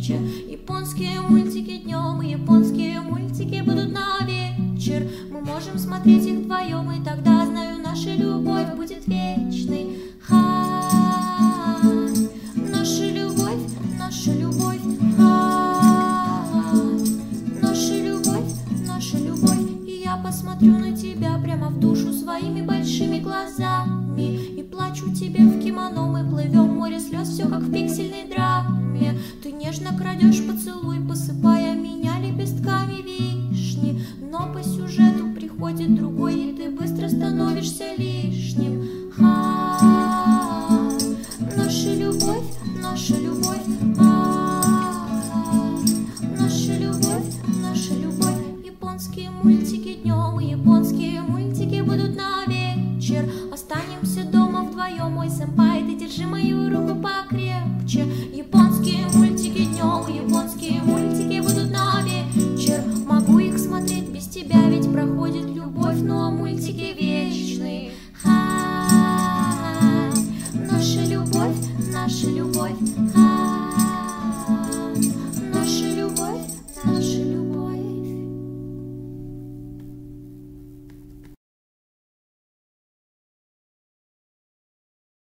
вечер. Японские мультики днем и японские мультики будут на вечер. Мы можем смотреть их вдвоем, и тогда, знаю, наша любовь будет вечной. Наша любовь, наша любовь, наша любовь, наша любовь. И я посмотрю на тебя прямо в душу своими большими глазами и плачу тебе в кимоно. Мы плывем в море слез, все как в пиксельной драме. Ты нежно крадешь поцелуй, посыпая меня лепестками вишни. Но по сюжету приходит другой, и ты быстро становишься лишним. Наша любовь, наша любовь, наша любовь, наша любовь. Японские мультики днем и японские мультики будут на вечер. Останемся дома вдвоем, мой сэмпай, ты держи мою руку покрепче. Японские мультики днем и японские мультики будут на вечер. Могу их смотреть без тебя, ведь проходит любовь, ну а мультики вечные.